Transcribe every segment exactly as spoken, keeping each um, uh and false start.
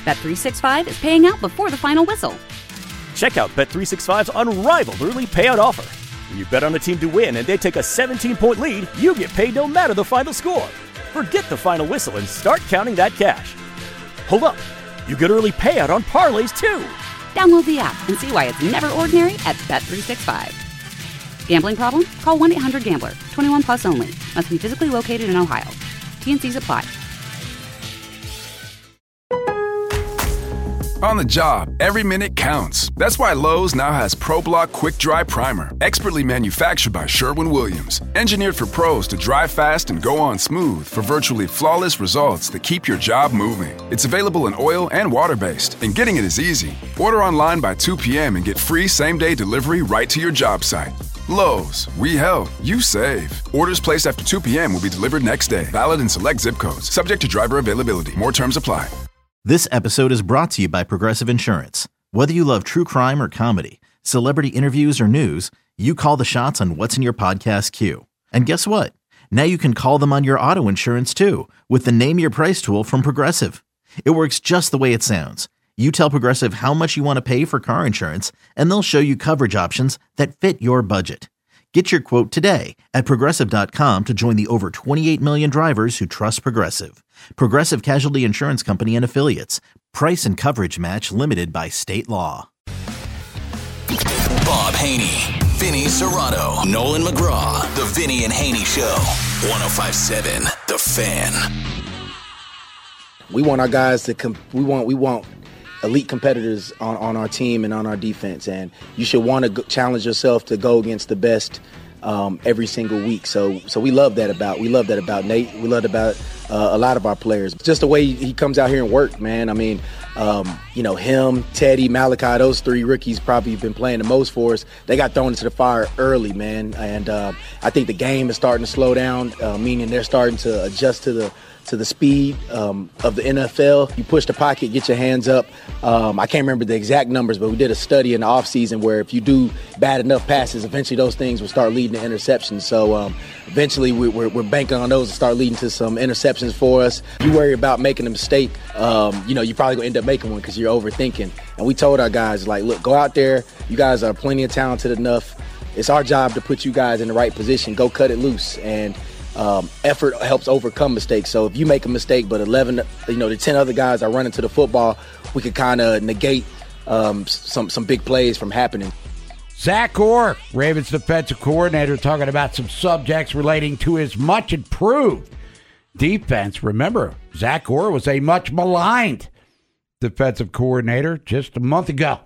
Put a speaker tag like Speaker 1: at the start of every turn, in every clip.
Speaker 1: Bet three sixty-five is paying out before the final whistle.
Speaker 2: Check out Bet three sixty-five's unrivaled early payout offer. When you bet on a team to win and they take a seventeen-point lead, you get paid no matter the final score. Forget the final whistle and start counting that cash. Hold up. You get early payout on parlays, too.
Speaker 1: Download the app and see why it's never ordinary at Bet three sixty-five. Gambling problem? Call one eight hundred gambler. twenty-one plus only. Must be physically located in Ohio. T N Cs apply.
Speaker 3: On the job, every minute counts. That's why Lowe's now has ProBlock Quick Dry Primer, expertly manufactured by Sherwin-Williams. Engineered for pros to dry fast and go on smooth for virtually flawless results that keep your job moving. It's available in oil and water-based, and getting it is easy. Order online by two p.m. and get free same-day delivery right to your job site. Lowe's, we help, you save. Orders placed after two p.m. will be delivered next day. Valid in select zip codes. Subject to driver availability. More terms apply.
Speaker 4: This episode is brought to you by Progressive Insurance. Whether you love true crime or comedy, celebrity interviews or news, you call the shots on what's in your podcast queue. And guess what? Now you can call them on your auto insurance too with the Name Your Price tool from Progressive. It works just the way it sounds. You tell Progressive how much you want to pay for car insurance, and they'll show you coverage options that fit your budget. Get your quote today at Progressive dot com to join the over twenty-eight million drivers who trust Progressive. Progressive Casualty Insurance Company and Affiliates. Price and coverage match limited by state law.
Speaker 5: Bob Haney, Vinny Serrato, Nolan McGraw. The Vinny and Haney Show. one oh five point seven The Fan.
Speaker 6: We want our guys to comp- we want we want elite competitors on, on our team and on our defense, and you should want to go- challenge yourself to go against the best um, every single week. So so we love that about we love that about Nate. We love about uh, a lot of our players. Just the way he comes out here and work, man. I mean, um, you know, him, Teddy, Malachi, those three rookies probably have been playing the most for us. They got thrown into the fire early, man, and uh, I think the game is starting to slow down, uh, meaning they're starting to adjust to the to the speed um, of the N F L. You push the pocket, get your hands up. Um, I can't remember the exact numbers, but we did a study in the offseason where if you do bad enough passes, eventually those things will start leading to interceptions. So um, eventually we, we're, we're banking on those to start leading to some interceptions for us. You worry about making a mistake, um, you know, you're probably going to end up making one because you're overthinking. And we told our guys, like, look, go out there. You guys are plenty of talented enough. It's our job to put you guys in the right position. Go cut it loose. And Um, effort helps overcome mistakes. So if you make a mistake, but eleven, you know, the ten other guys are running to the football, we could kind of negate um, some some big plays from happening.
Speaker 7: Zach Orr, Ravens defensive coordinator, talking about some subjects relating to his much improved defense. Remember, Zach Orr was a much maligned defensive coordinator just a month ago.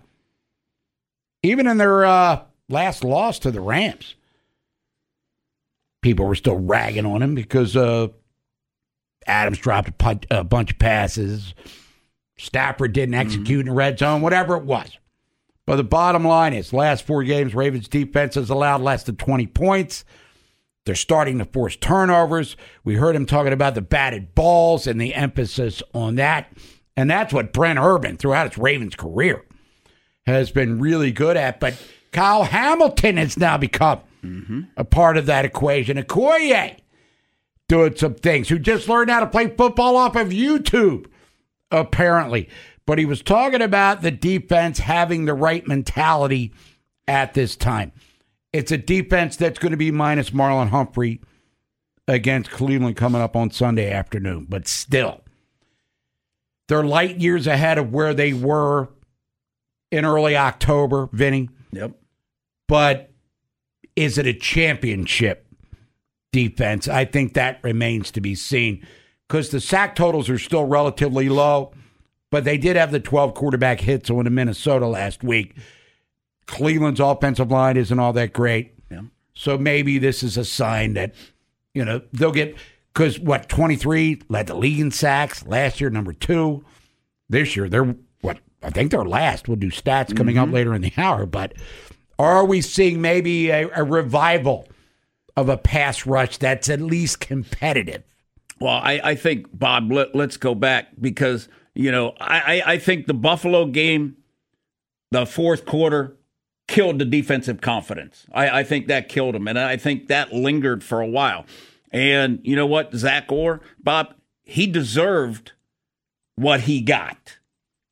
Speaker 7: Even in their uh, last loss to the Rams, people were still ragging on him because uh, Adams dropped a, punch, a bunch of passes. Stafford didn't execute mm-hmm. in the red zone, whatever it was. But the bottom line is, last four games, Ravens defense has allowed less than twenty points. They're starting to force turnovers. We heard him talking about the batted balls and the emphasis on that. And that's what Brent Urban, throughout his Ravens career, has been really good at. But Kyle Hamilton has now become Mm-hmm. a part of that equation. Okoye doing some things, who just learned how to play football off of YouTube, apparently. But he was talking about the defense having the right mentality at this time. It's a defense that's going to be minus Marlon Humphrey against Cleveland coming up on Sunday afternoon. But still, they're light years ahead of where they were in early October, Vinny.
Speaker 8: Yep.
Speaker 7: But is it a championship defense? I think that remains to be seen, because the sack totals are still relatively low, but they did have the twelve quarterback hits on Minnesota last week. Cleveland's offensive line isn't all that great.
Speaker 8: Yeah.
Speaker 7: So maybe this is a sign that, you know, they'll get, because what, twenty-three led the league in sacks last year, number two. This year, they're, what, I think they're last. We'll do stats coming mm-hmm. up later in the hour, but are we seeing maybe a, a revival of a pass rush that's at least competitive?
Speaker 8: Well, I, I think, Bob, let, let's go back because, you know, I, I think the Buffalo game, the fourth quarter, killed the defensive confidence. I, I think that killed them, and I think that lingered for a while. And you know what, Zach Orr, Bob, he deserved what he got.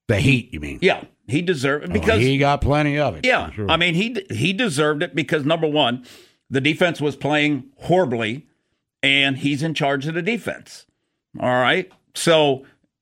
Speaker 7: The heat, you mean?
Speaker 8: Yeah, he deserved it because
Speaker 7: oh, he got plenty of it.
Speaker 8: Yeah,
Speaker 7: sure.
Speaker 8: I mean he he deserved it because number one, the defense was playing horribly, and he's in charge of the defense. All right, so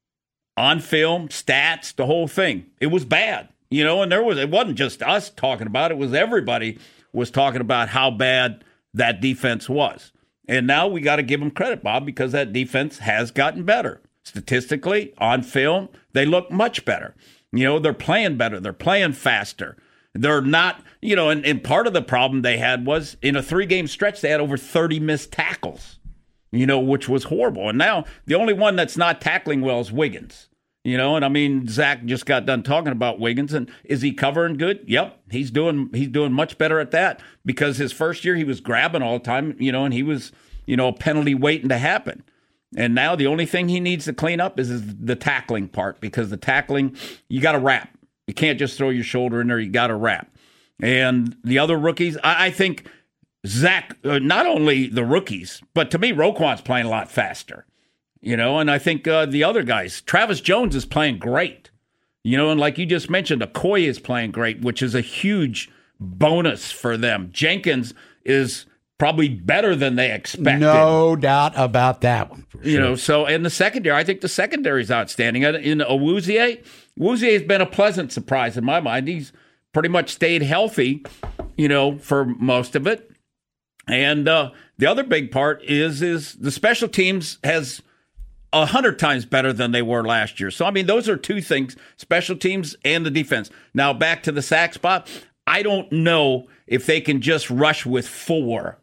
Speaker 8: on film, stats, the whole thing, it was bad, you know. And there was it wasn't just us talking about it; it was everybody was talking about how bad that defense was. And now we got to give them credit, Bob, because that defense has gotten better. Statistically, on film, they look much better. You know, they're playing better. They're playing faster. They're not, you know, and, and part of the problem they had was in a three-game stretch, they had over thirty missed tackles, you know, which was horrible. And now the only one that's not tackling well is Wiggins. You know, and I mean, Zach just got done talking about Wiggins, and is he covering good? Yep, he's doing he's doing much better at that because his first year he was grabbing all the time, you know, and he was, you know, a penalty waiting to happen. And now the only thing he needs to clean up is, is the tackling part because the tackling, you got to wrap. You can't just throw your shoulder in there. You got to wrap. And the other rookies, I, I think Zach, uh, not only the rookies, but to me, Roquan's playing a lot faster. You know, and I think uh, the other guys, Travis Jones is playing great. You know, and like you just mentioned, Okoye is playing great, which is a huge bonus for them. Jenkins is probably better than they expected.
Speaker 7: No doubt about that one. For sure.
Speaker 8: You know, so in the secondary, I think the secondary is outstanding. In Awuzie, Awuzie has been a pleasant surprise in my mind. He's pretty much stayed healthy, you know, for most of it. And uh, the other big part is is the special teams has a hundred times better than they were last year. So, I mean, those are two things, special teams and the defense. Now, back to the sack spot. I don't know if they can just rush with four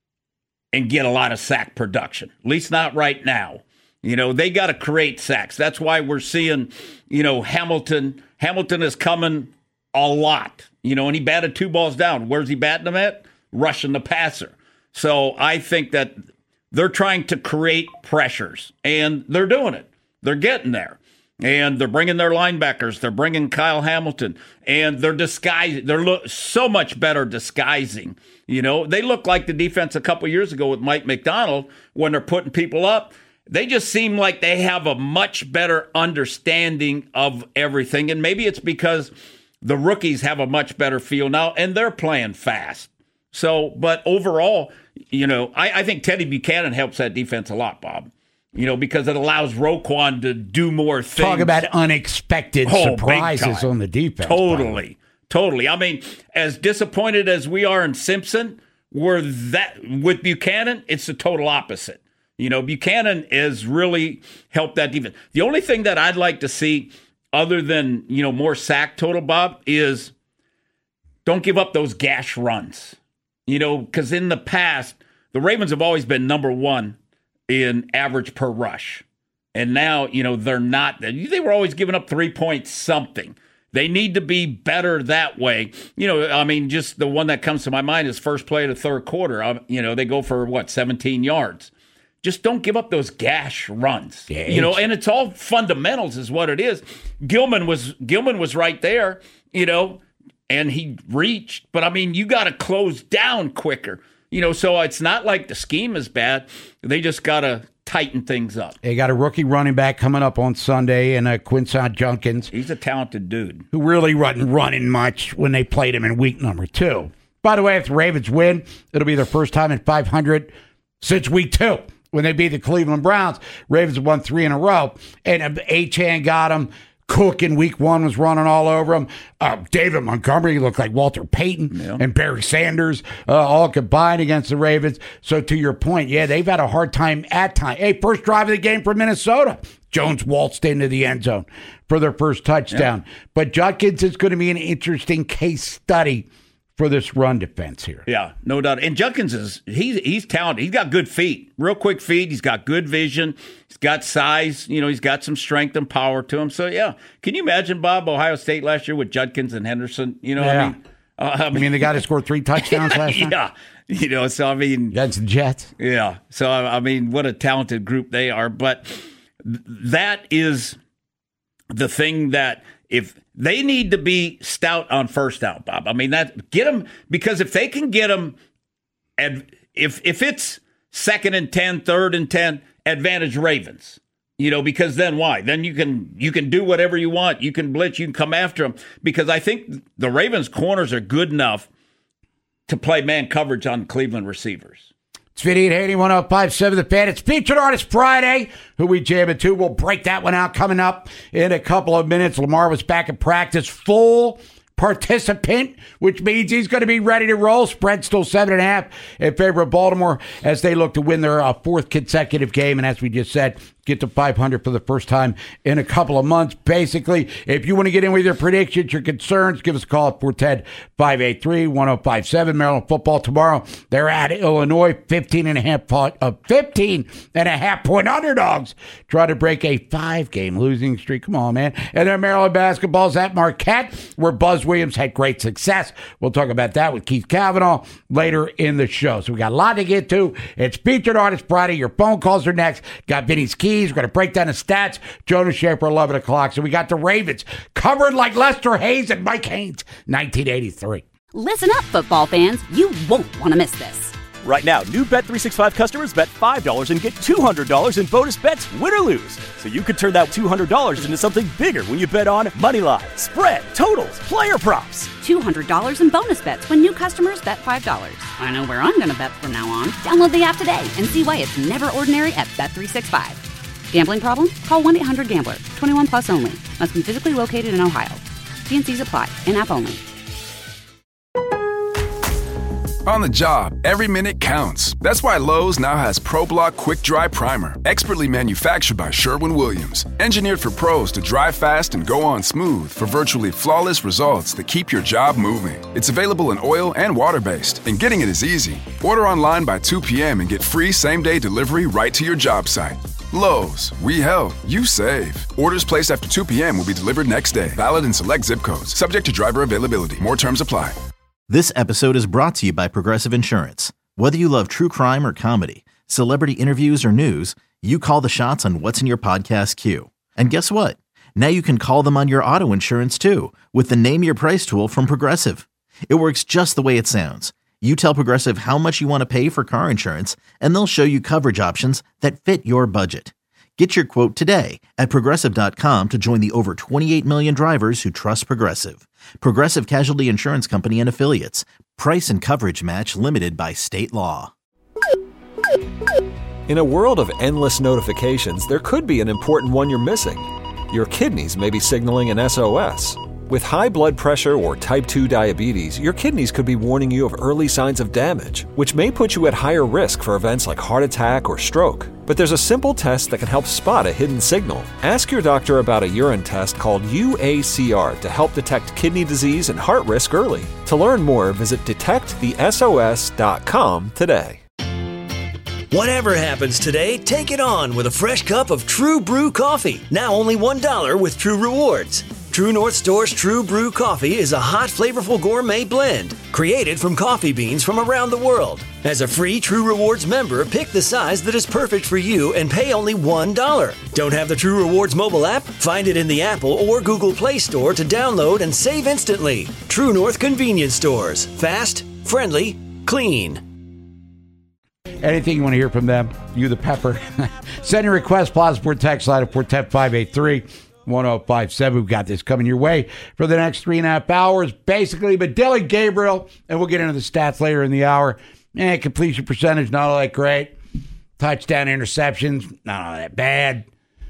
Speaker 8: and get a lot of sack production, at least not right now. You know, they got to create sacks. That's why we're seeing, you know, Hamilton. Hamilton is coming a lot, you know, and he batted two balls down. Where's he batting them at? Rushing the passer. So I think that they're trying to create pressures, and they're doing it. They're getting there. And they're bringing their linebackers. They're bringing Kyle Hamilton. And they're disguising. They're look so much better disguising. You know, they look like the defense a couple years ago with Mike McDonald when they're putting people up. They just seem like they have a much better understanding of everything. And maybe it's because the rookies have a much better feel now, and they're playing fast. So, but overall, you know, I, I think Teddy Buchanan helps that defense a lot, Bob. You know, because it allows Roquan to do more things.
Speaker 7: Talk about unexpected
Speaker 8: oh,
Speaker 7: surprises on the defense.
Speaker 8: Totally, totally. I mean, as disappointed as we are in Simpson, we're that with Buchanan, it's the total opposite. You know, Buchanan has really helped that defense. The only thing that I'd like to see, other than, you know, more sack total, Bob, is don't give up those gash runs. You know, because in the past, the Ravens have always been number one in average per rush. And now, you know, they're not. They were always giving up three points something. They need to be better that way. You know, I mean, just the one that comes to my mind is first play of the third quarter. Um, you know, they go for, what, seventeen yards. Just don't give up those gash runs. Yeah, you know, and it's all fundamentals is what it is. Gilman was Gilman was right there, you know, and he reached. But, I mean, you got to close down quicker. You know, so it's not like the scheme is bad. They just got to tighten things up.
Speaker 7: They got a rookie running back coming up on Sunday, and uh, Quincy Junkins.
Speaker 8: He's a talented dude.
Speaker 7: Who really wasn't running much when they played him in week number two. By the way, if the Ravens win, it'll be their first time in five hundred since week two when they beat the Cleveland Browns. Ravens have won three in a row, and Achane got them. Cook in week one was running all over him. Uh, David Montgomery looked like Walter Payton yeah. and Barry Sanders uh, all combined against the Ravens. So to your point, yeah, they've had a hard time at time. Hey, first drive of the game for Minnesota. Jones waltzed into the end zone for their first touchdown. Yeah. But Judkins is going to be an interesting case study for this run defense here.
Speaker 8: Yeah, no doubt. And Judkins is he's he's talented. He's got good feet, real quick feet. He's got good vision. He's got size. You know, he's got some strength and power to him. So yeah, can you imagine, Bob, Ohio State last year with Judkins and Henderson? You know,
Speaker 7: yeah.
Speaker 8: I mean, uh, I mean,
Speaker 7: I mean, the guy that scored three touchdowns last time.
Speaker 8: Yeah, you know, so I mean,
Speaker 7: that's the Jets.
Speaker 8: Yeah, so I mean, what a talented group they are. But that is the thing that if. They need to be stout on first down, Bob. I mean, that get them because if they can get them, if if it's second and ten, third and ten, advantage Ravens. You know, because then why? Then you can you can do whatever you want. You can blitz. You can come after them. Because I think the Ravens' corners are good enough to play man coverage on Cleveland receivers.
Speaker 7: It's Vinny and Haney, one oh five point seven The Fan. It's Featured Artist Friday, who we jam it to. We'll break that one out coming up in a couple of minutes. Lamar was back in practice, full participant, which means he's going to be ready to roll. Spread still seven and a half in favor of Baltimore as they look to win their uh, fourth consecutive game. And as we just said, get to five hundred for the first time in a couple of months. Basically, if you want to get in with your predictions, your concerns, give us a call at four one zero, five eight three, one oh five seven. Maryland football tomorrow. They're at Illinois, fifteen and a half point, uh, fifteen and a half point underdogs. Try to break a five-game losing streak. Come on, man. And then Maryland basketball's at Marquette, where Buzz Williams had great success. We'll talk about that with Keith Kavanaugh later in the show. So we got a lot to get to. It's Featured Artist Friday. Your phone calls are next. Got Vinny's Keys. We're going to break down the stats. Jonas Schaefer, eleven o'clock. So we got the Ravens covered like Lester Hayes and Mike Haynes, nineteen eighty-three.
Speaker 1: Listen up, football fans. You won't want to miss this.
Speaker 2: Right now, new Bet three sixty-five customers bet five dollars and get two hundred dollars in bonus bets, win or lose. So you could turn that two hundred dollars into something bigger when you bet on money line, spread, totals, player props.
Speaker 1: two hundred dollars in bonus bets when new customers bet five dollars. I know where I'm going to bet from now on. Download the app today and see why it's never ordinary at Bet three sixty-five. Gambling problem? Call one eight hundred gambler. twenty-one plus only. Must be physically located in Ohio. T N Cs apply. In-app only.
Speaker 3: On the job, every minute counts. That's why Lowe's now has ProBlock Quick Dry Primer, expertly manufactured by Sherwin-Williams. Engineered for pros to dry fast and go on smooth for virtually flawless results that keep your job moving. It's available in oil and water-based, and getting it is easy. Order online by two p.m. and get free same-day delivery right to your job site. Lowe's, we help, you save. Orders placed after two p.m. will be delivered next day. Valid in select zip codes. Subject to driver availability. More terms apply.
Speaker 4: This episode is brought to you by Progressive Insurance. Whether you love true crime or comedy, celebrity interviews or news, you call the shots on what's in your podcast queue. And guess what? Now you can call them on your auto insurance too with the Name Your Price tool from Progressive. It works just the way it sounds. You tell Progressive how much you want to pay for car insurance, and they'll show you coverage options that fit your budget. Get your quote today at Progressive dot com to join the over twenty-eight million drivers who trust Progressive. Progressive Casualty Insurance Company and Affiliates. Price and coverage match limited by state law.
Speaker 9: In a world of endless notifications, there could be an important one you're missing. Your kidneys may be signaling an S O S. With high blood pressure or type two diabetes, your kidneys could be warning you of early signs of damage, which may put you at higher risk for events like heart attack or stroke. But there's a simple test that can help spot a hidden signal. Ask your doctor about a urine test called U A C R to help detect kidney disease and heart risk early. To learn more, visit detect the S O S dot com today.
Speaker 10: Whatever happens today, take it on with a fresh cup of True Brew coffee. Now only one dollar with True Rewards. True North Store's True Brew coffee is a hot, flavorful gourmet blend created from coffee beans from around the world. As a free True Rewards member, pick the size that is perfect for you and pay only one dollar. Don't have the True Rewards mobile app? Find it in the Apple or Google Play Store to download and save instantly. True North Convenience Stores. Fast, friendly, clean.
Speaker 7: Anything you want to hear from them, you the pepper. Send your request, Plaza Sport text line at four one zero, five eight three, one oh five seven. We've got this coming your way for the next three and a half hours, basically. But Dylan Gabriel, and we'll get into the stats later in the hour. Eh, completion percentage, not all that great. Touchdown interceptions, not all that bad.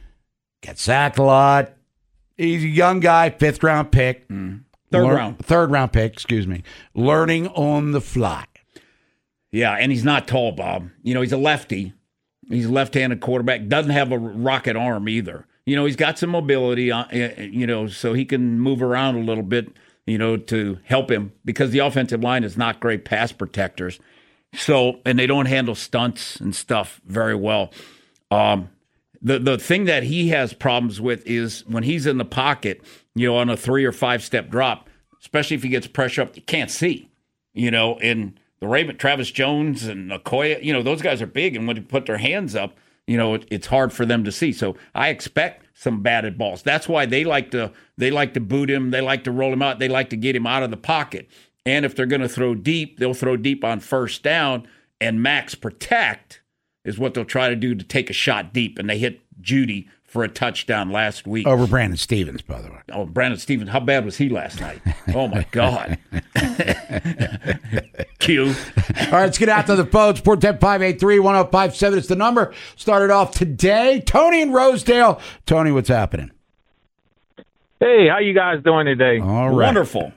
Speaker 7: Got sacked a lot. He's a young guy, fifth round pick.
Speaker 8: Mm. Third
Speaker 7: Lear-
Speaker 8: round.
Speaker 7: Third round pick, excuse me. Learning on the fly.
Speaker 8: Yeah, and he's not tall, Bob. You know, he's a lefty. He's a left-handed quarterback. Doesn't have a rocket arm either. You know, he's got some mobility, uh, you know, so he can move around a little bit, you know, to help him because the offensive line is not great pass protectors. So, and they don't handle stunts and stuff very well. Um, the, the thing that he has problems with is when he's in the pocket, you know, on a three or five-step drop, especially if he gets pressure up, you can't see, you know, and the Raven, Travis Jones and Okoye, you know, those guys are big, and when they put their hands up, you know, it, it's hard for them to see. So I expect some batted balls. That's why they like to they like to boot him. They like to roll him out. They like to get him out of the pocket. And if they're going to throw deep, they'll throw deep on first down, and max protect is what they'll try to do to take a shot deep. And they hit Judy for a touchdown last week.
Speaker 7: Over Brandon Stevens, by the way.
Speaker 8: Oh, Brandon Stevens. How bad was he last night? Oh, my God. Q.
Speaker 7: All right, let's get out to the phones. four one zero, five eight three, one zero five seven is the number. Started off today. Tony in Rosedale. Tony, what's happening?
Speaker 11: Hey, how you guys doing today?
Speaker 7: All right.
Speaker 8: Wonderful.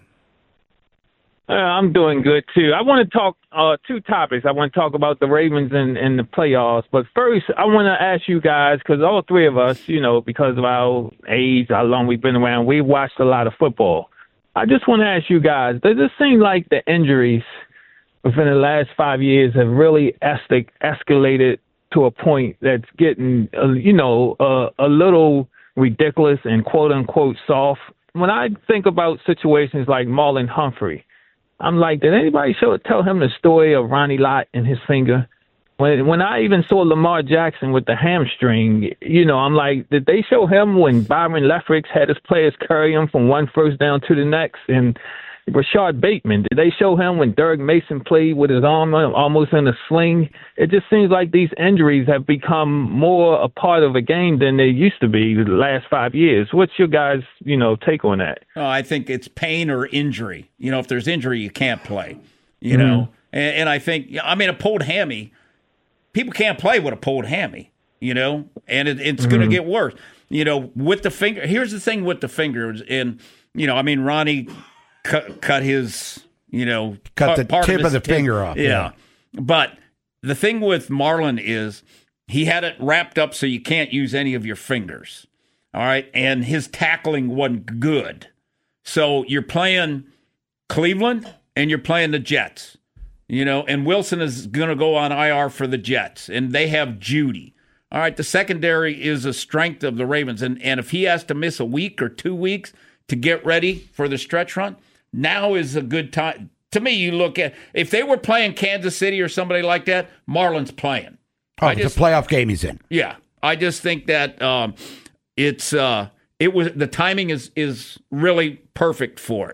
Speaker 11: Uh, I'm doing good, too. I want to talk uh, two topics. I want to talk about the Ravens and, and the playoffs. But first, I want to ask you guys, because all three of us, you know, because of our age, how long we've been around, we've watched a lot of football. I just want to ask you guys, does it seem like the injuries within the last five years have really es- escalated to a point that's getting, uh, you know, uh, a little ridiculous and quote-unquote soft? When I think about situations like Marlon Humphrey, I'm like, did anybody show tell him the story of Ronnie Lott and his finger? When when I even saw Lamar Jackson with the hamstring, you know, I'm like, did they show him when Byron Leftwich had his players carry him from one first down to the next? And Rashard Bateman, did they show him when Derek Mason played with his arm almost in a sling? It just seems like these injuries have become more a part of a game than they used to be the last five years. What's your guys', you know, take on that?
Speaker 8: Oh, I think it's pain or injury. You know, if there's injury, you can't play, you
Speaker 11: Mm-hmm.
Speaker 8: know. And, and I think, I mean, a pulled hammy, people can't play with a pulled hammy, you know, and it, it's mm-hmm. going to get worse. You know, with the finger, here's the thing with the fingers. And, you know, I mean, Ronnie cut, cut his, you know,
Speaker 7: cut the
Speaker 8: part
Speaker 7: tip
Speaker 8: of,
Speaker 7: of the
Speaker 8: tip.
Speaker 7: finger off.
Speaker 8: Yeah. yeah. But the thing with Marlon is he had it wrapped up so you can't use any of your fingers. All right. And his tackling wasn't good. So you're playing Cleveland and you're playing the Jets. You know, and Wilson is going to go on I R for the Jets, and they have Judy. All right, the secondary is a strength of the Ravens, and, and if he has to miss a week or two weeks to get ready for the stretch run, now is a good time. To me, you look at, if they were playing Kansas City or somebody like that, Marlon's playing.
Speaker 7: Oh,
Speaker 8: I
Speaker 7: it's
Speaker 8: just,
Speaker 7: a playoff game he's in.
Speaker 8: Yeah, I just think that um, it's uh, it was the timing is is really perfect for it.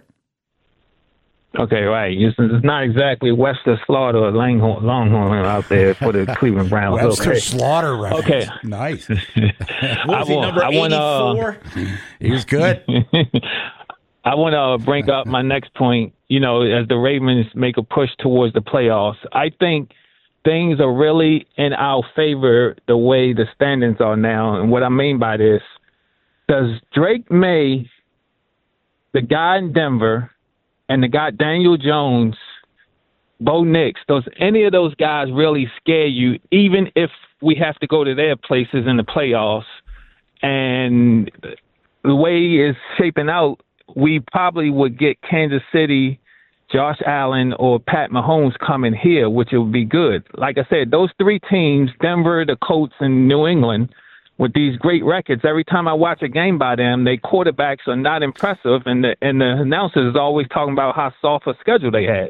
Speaker 11: Okay, right. It's, it's not exactly Webster Slaughter or Longhorn, Longhorn out there for the Cleveland Browns.
Speaker 7: Webster
Speaker 11: okay.
Speaker 7: Slaughter reference.
Speaker 11: Okay.
Speaker 7: Nice.
Speaker 8: What was
Speaker 11: I
Speaker 8: he,
Speaker 11: want,
Speaker 8: number
Speaker 11: I
Speaker 8: eighty-four?
Speaker 11: Want, uh,
Speaker 7: he was good.
Speaker 11: I want to bring up my next point. You know, as the Ravens make a push towards the playoffs, I think things are really in our favor the way the standings are now. And what I mean by this, does Drake May, the guy in Denver, and the guy Daniel Jones, Bo Nix, does any of those guys really scare you, even if we have to go to their places in the playoffs? And the way it's shaping out, we probably would get Kansas City, Josh Allen, or Pat Mahomes coming here, which would be good. Like I said, those three teams, Denver, the Colts, and New England, with these great records, every time I watch a game by them, their quarterbacks are not impressive, and the and the announcers is always talking about how soft a schedule they had.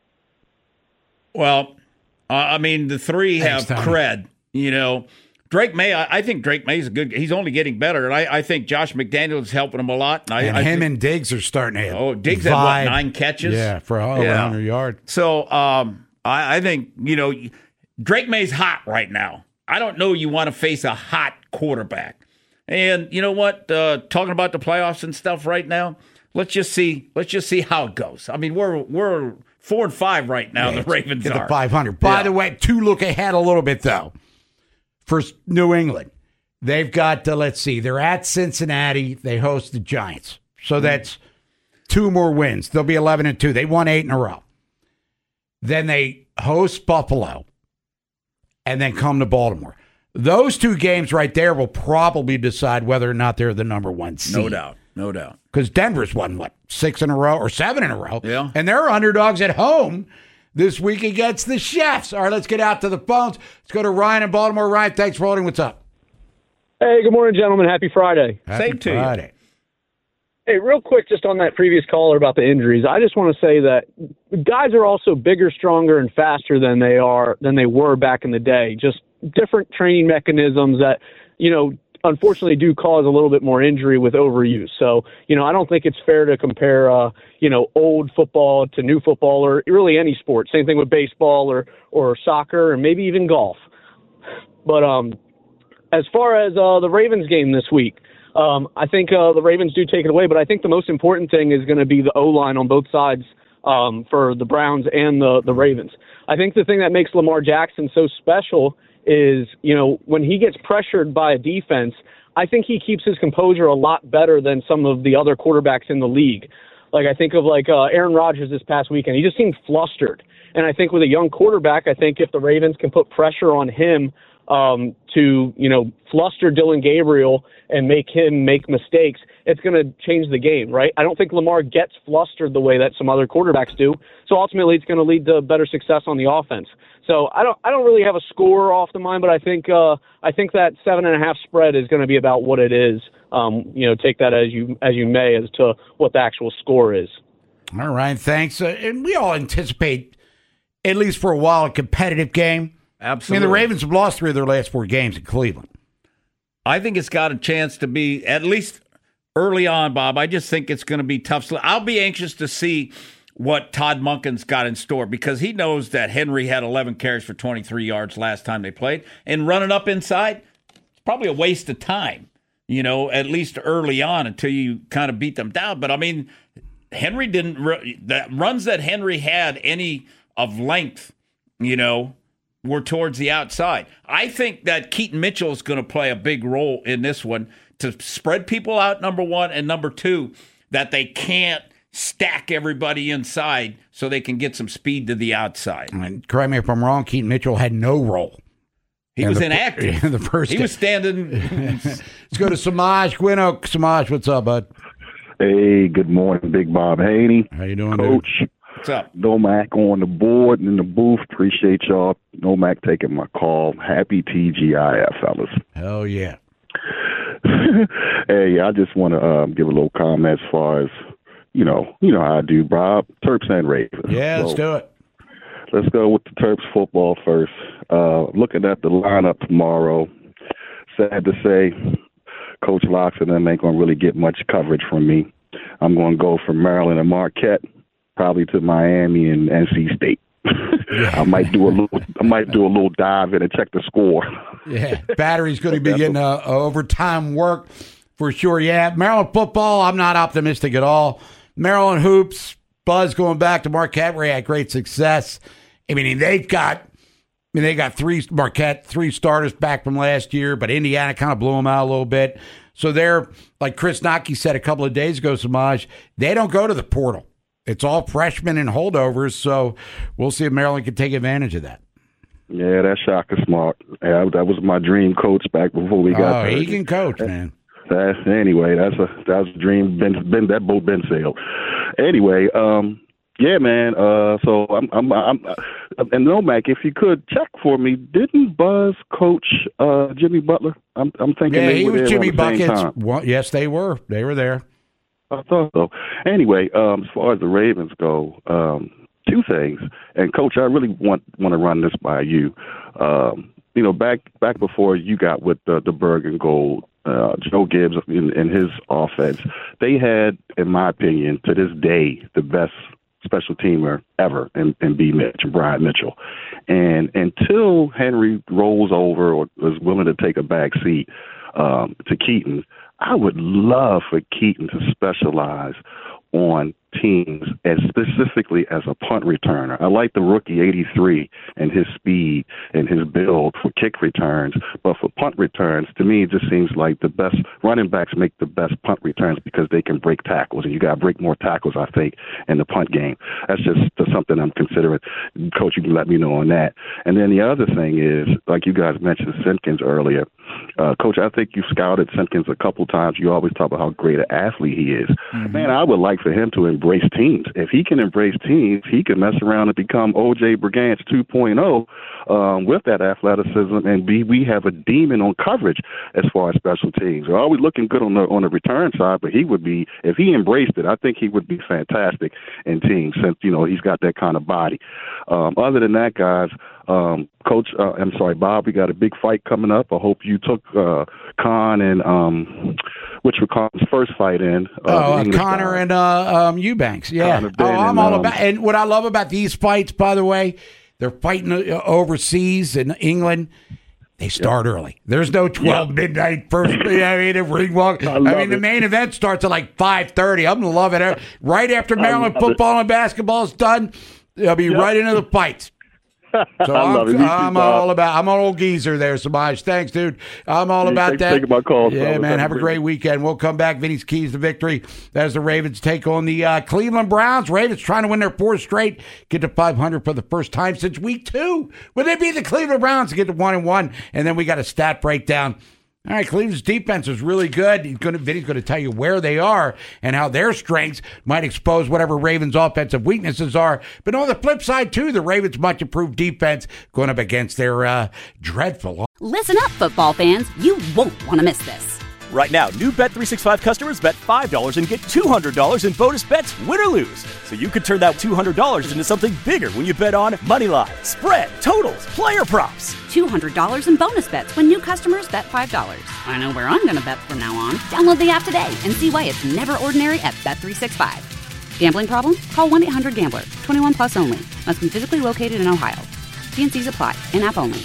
Speaker 8: Well, uh, I mean, the three
Speaker 7: Thanks,
Speaker 8: have
Speaker 7: Tony.
Speaker 8: cred. You know, Drake May, I, I think Drake May's a good. He's only getting better, and I, I think Josh McDaniels is helping him a lot. And, I,
Speaker 7: And
Speaker 8: I
Speaker 7: him
Speaker 8: think,
Speaker 7: and Diggs are starting to hit.
Speaker 8: oh, Diggs had what, nine catches?
Speaker 7: Yeah, for over
Speaker 8: Yeah.
Speaker 7: one hundred yards.
Speaker 8: So um, I, I think, you know, Drake May's hot right now. I don't know you want to face a hot quarterback. And you know what? Uh, talking about the playoffs and stuff right now, let's just see. Let's just see how it goes. I mean, we're we're four and five right now.
Speaker 7: Yeah,
Speaker 8: the Ravens
Speaker 7: get
Speaker 8: are
Speaker 7: the five hundred. By
Speaker 8: Yeah.
Speaker 7: the way, to look ahead a little bit though, for New England, they've got uh, let's see, they're at Cincinnati. They host the Giants, so that's two more wins. They'll be eleven and two. They won eight in a row. Then they host Buffalo, and then come to Baltimore. Those two games right there will probably decide whether or not they're the number one seed.
Speaker 8: No doubt. No doubt.
Speaker 7: Because Denver's won, what, six in a row or seven in a row?
Speaker 8: Yeah.
Speaker 7: And they're underdogs at home this week against the Chefs. All right, let's get out to the phones. Let's go to Ryan in Baltimore. Ryan, thanks for holding. What's up?
Speaker 12: Hey, good morning, gentlemen. Happy Friday.
Speaker 7: Happy
Speaker 8: Same to
Speaker 7: Friday.
Speaker 8: you.
Speaker 12: Hey, real quick, just on that previous caller about the injuries, I just want to say that guys are also bigger, stronger, and faster than they are than they were back in the day. Just different training mechanisms that, you know, unfortunately do cause a little bit more injury with overuse. So, you know, I don't think it's fair to compare, uh, you know, old football to new football or really any sport. Same thing with baseball or or soccer or maybe even golf. But um, as far as uh, the Ravens game this week, um, I think uh, the Ravens do take it away, but I think the most important thing is going to be the O-line on both sides um, for the Browns and the, the Ravens. I think the thing that makes Lamar Jackson so special is, you know, when he gets pressured by a defense, I think he keeps his composure a lot better than some of the other quarterbacks in the league. Like, I think of, like, uh, Aaron Rodgers this past weekend. He just seemed flustered. And I think with a young quarterback, I think if the Ravens can put pressure on him um, to, you know, fluster Dylan Gabriel and make him make mistakes, it's going to change the game, right? I don't think Lamar gets flustered the way that some other quarterbacks do. So ultimately, it's going to lead to better success on the offense. So I don't, I don't really have a score off the mind, but I think, uh, I think that seven and a half spread is going to be about what it is. Um, you know, take that as you as you may as to what the actual score is.
Speaker 7: All right, thanks. Uh, and we all anticipate, at least for a while, a competitive game.
Speaker 8: Absolutely.
Speaker 7: I mean, the Ravens have lost three of their last four games in Cleveland.
Speaker 8: I think it's got a chance to be, at least early on, Bob. I just think it's going to be tough. I'll be anxious to see what Todd Monken's got in store, because he knows that Henry had eleven carries for twenty-three yards last time they played, and running up inside, it's probably a waste of time, you know, at least early on until you kind of beat them down. But I mean, Henry didn't, the runs that Henry had any of length, you know, were towards the outside. I think that Keaton Mitchell is going to play a big role in this one to spread people out, number one, and number two, that they can't stack everybody inside so they can get some speed to the outside.
Speaker 7: And correct me if I'm wrong, Keaton Mitchell had no role.
Speaker 8: He was inactive.
Speaker 7: In the first
Speaker 8: he
Speaker 7: game.
Speaker 8: was standing.
Speaker 7: Let's go to Samaj Gwino. Samaj, what's up, bud?
Speaker 13: Hey, good morning, Big Bob Haney.
Speaker 7: How you doing,
Speaker 13: Coach?
Speaker 7: Dude?
Speaker 8: What's up?
Speaker 13: Nomac on the board and in the booth. Appreciate y'all. Nomac taking my call. Happy T G I F, fellas.
Speaker 7: Hell yeah.
Speaker 13: Hey, I just want to um, give a little comment as far as, you know, you know how I do, Bob. Terps and Ravens.
Speaker 7: Yeah,
Speaker 13: so,
Speaker 7: let's do it.
Speaker 13: Let's go with the Terps football first. Uh, looking at the lineup tomorrow, sad to say, Coach Locks and them ain't going to really get much coverage from me. I'm going to go from Maryland and Marquette, probably to Miami and N C State. I might do a little. I might do a little dive in and check the score.
Speaker 7: Yeah, Battery's going to be getting uh, overtime work for sure. Yeah, Maryland football, I'm not optimistic at all. Maryland hoops, Buzz going back to Marquette, where he had great success. I mean, they've got. I mean, they got three Marquette, three starters back from last year, but Indiana kind of blew them out a little bit. So they're, like Chris Nocky said a couple of days ago, Samaj, they don't go to the portal. It's all freshmen and holdovers, so we'll see if Maryland can take advantage of that.
Speaker 13: Yeah, that's Shaka Smart. Yeah, that was my dream coach back before we got
Speaker 7: Oh,
Speaker 13: there.
Speaker 7: he can coach, man.
Speaker 13: That's, anyway, that's a that's a dream. Been, been that boat been sailed. Anyway, um, yeah, man. Uh, so I'm, I'm, I'm, and Nomac, if you could check for me, didn't Buzz coach uh, Jimmy Butler? I'm, I'm thinking
Speaker 7: Yeah,
Speaker 13: they
Speaker 7: he
Speaker 13: were
Speaker 7: was
Speaker 13: there
Speaker 7: Jimmy
Speaker 13: on the same
Speaker 7: Buckets.
Speaker 13: time.
Speaker 7: Well, yes, they were. They were there.
Speaker 13: I thought so. Anyway, um, as far as the Ravens go, um, two things. And Coach, I really want want to run this by you. Um, you know, back back before you got with the, the Berg and Gold, uh, Joe Gibbs in, in his offense, they had, in my opinion, to this day, the best special teamer ever in, in B. Mitch, Brian Mitchell. And until Henry rolls over or is willing to take a back seat um, to Keaton, I would love for Keaton to specialize on teams as specifically as a punt returner. I like the rookie eighty-three and his speed and his build for kick returns, but for punt returns, to me, it just seems like the best running backs make the best punt returns because they can break tackles, and you got to break more tackles, I think, in the punt game. That's just something I'm considering. Coach, you can let me know on that. And then the other thing is, like you guys mentioned Simpkins earlier, uh, Coach, I think you scouted Simpkins a couple times. You always talk about how great an athlete he is. Mm-hmm. Man, I would like for him to embrace teams. If he can embrace teams, he can mess around and become O J Brigance two point oh um, with that athleticism, and be we have a demon on coverage as far as special teams. We're always looking good on the on the return side, but he would be, if he embraced it, I think he would be fantastic in teams since, you know, he's got that kind of body. Um, other than that, guys, Um, Coach, uh, I'm sorry, Bob, we got a big fight coming up. I hope you took uh, Khan and um, which was Khan's first fight in. Uh,
Speaker 7: oh, uh, Connor guy. and uh, um, Eubanks. Yeah. Oh, I'm and, all um, about. And what I love about these fights, by the way, they're fighting overseas in England. They start yep. early. There's no twelve yep. midnight first. I mean, a ring walk. I, I mean, it. the main event starts at like five thirty. I'm gonna love it. Right after Maryland football it. and basketball is done, they'll be yep. right into the fights. So I'm, I'm all about. I'm an old geezer there, Samaj. Thanks, dude. I'm all
Speaker 13: hey,
Speaker 7: about
Speaker 13: thanks
Speaker 7: that.
Speaker 13: Taking my calls,
Speaker 7: yeah,
Speaker 13: brother.
Speaker 7: man. Have, have a great weekend. We'll come back. Vinny's keys to victory as the Ravens take on the uh, Cleveland Browns. Ravens trying to win their fourth straight, get to five hundred for the first time since week two. When they beat the Cleveland Browns to get to one and one, and then we got a stat breakdown. All right, Cleveland's defense is really good. He's going to, Vinny's going to tell you where they are and how their strengths might expose whatever Ravens' offensive weaknesses are. But on the flip side, too, the Ravens' much improved defense going up against their uh, dreadful.
Speaker 1: Listen up, football fans. You won't want to miss this.
Speaker 2: Right now, new Bet three sixty-five customers bet five dollars and get two hundred dollars in bonus bets, win or lose. So you could turn that two hundred dollars into something bigger when you bet on moneyline, spread, totals, player props.
Speaker 1: two hundred dollars in bonus bets when new customers bet five dollars. I know where I'm going to bet from now on. Download the app today and see why it's never ordinary at Bet three sixty-five. Gambling problem? Call one eight hundred gambler. twenty-one plus only. Must be physically located in Ohio. T and C's apply. In-app only.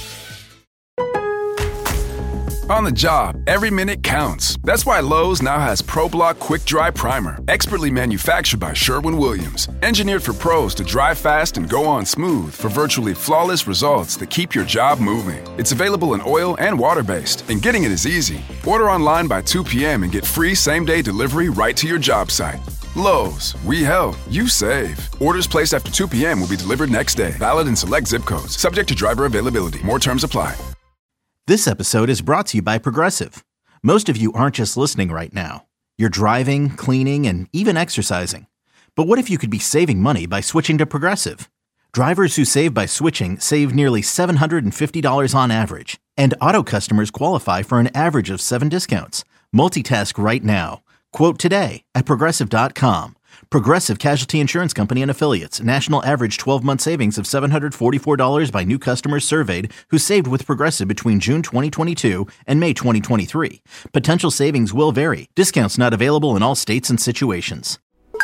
Speaker 3: On the job, every minute counts. That's why Lowe's now has ProBlock Quick Dry Primer, expertly manufactured by Sherwin-Williams. Engineered for pros to dry fast and go on smooth for virtually flawless results that keep your job moving. It's available in oil and water-based, and getting it is easy. Order online by two p.m. and get free same-day delivery right to your job site. Lowe's, we help, you save. Orders placed after two p.m. will be delivered next day. Valid in select zip codes. Subject to driver availability. More terms apply.
Speaker 4: This episode is brought to you by Progressive. Most of you aren't just listening right now. You're driving, cleaning, and even exercising. But what if you could be saving money by switching to Progressive? Drivers who save by switching save nearly seven hundred fifty dollars on average. And auto customers qualify for an average of seven discounts. Multitask right now. Quote today at Progressive dot com. Progressive Casualty Insurance Company and Affiliates. National average twelve-month savings of seven hundred forty-four dollars by new customers surveyed who saved with Progressive between June twenty twenty-two and May twenty twenty-three. Potential savings will vary. Discounts not available in all states and situations.